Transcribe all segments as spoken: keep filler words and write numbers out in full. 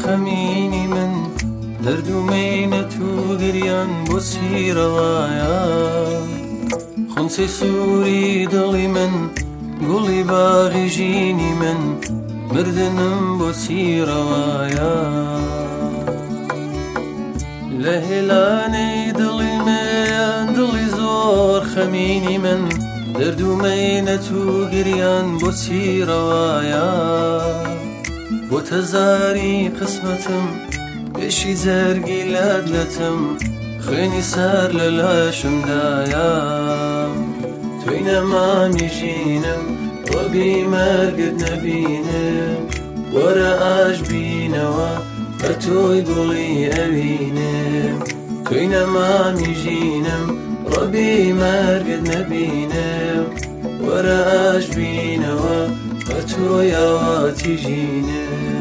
خەمینی من دەرد و مینەت و گریان بۆ چیرەوایە خونچەی سووری دڵی من گوڵی باغی ژینی من مردنم بۆ چیرەوایە لە هێلانەی دڵی من دڵی زۆر خەمینی من دەرد و مەینەت و گریان بۆ چیرەوایە بۆ تەزاری قسمەتم پێشی زەرگی لەدلەتم خوێنی سەر لە لاشمدایە توی نەمامی ژینم ڕۆبی مەرگت نەبینم وەرە ئاش بینەوە بە تۆی گوڵی ئەوینم توی نەمامی ژینم ڕۆبی مەرگت نەبینم وەرە ئاش بینەوە بە تۆی ئاواتی ژینم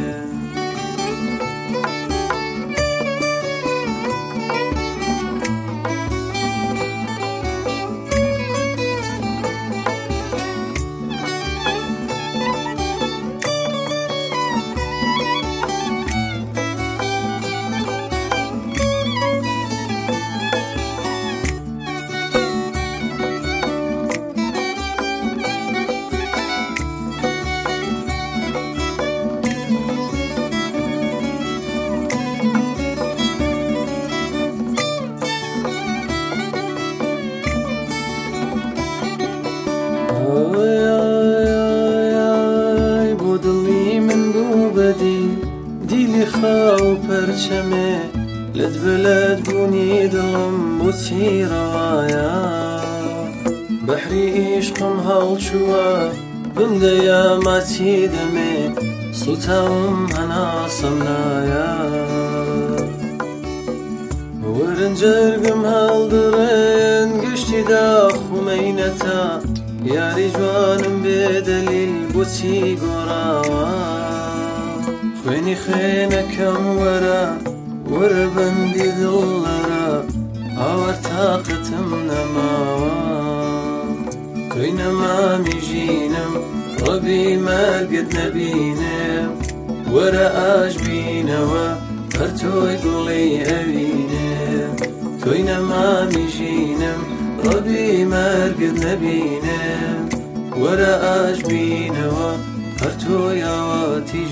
بۆ دڵی من بوو بەدی دیلی خاو پەرچەمێ لەت بەلەت بوونی دڵم بۆ چیرەوایە بەحری عیشقم هەڵچووە بمدەیە ماچی دەمێ سوتاوم هەناسەم نایە وەرنجەرگم هەڵدڕێن گشتی داخومەینەتە یاری جوانم بێدەلیل بۆچی گۆڕاوە خوێنی خوێنەکەم وەرە وەرە بەندی دڵەرە ئاوەر تاقەتم نەماوە توی نەمامی ژینم ڕۆبی مەرگت نەبینم وەرە ئاش بینەوە هەر تۆی گوڵی ئەوینم توی نەمامی ژینم ڕۆبی مەرگت نەبینم وەرە ئاش بینەوە هەر تۆی ئاواتی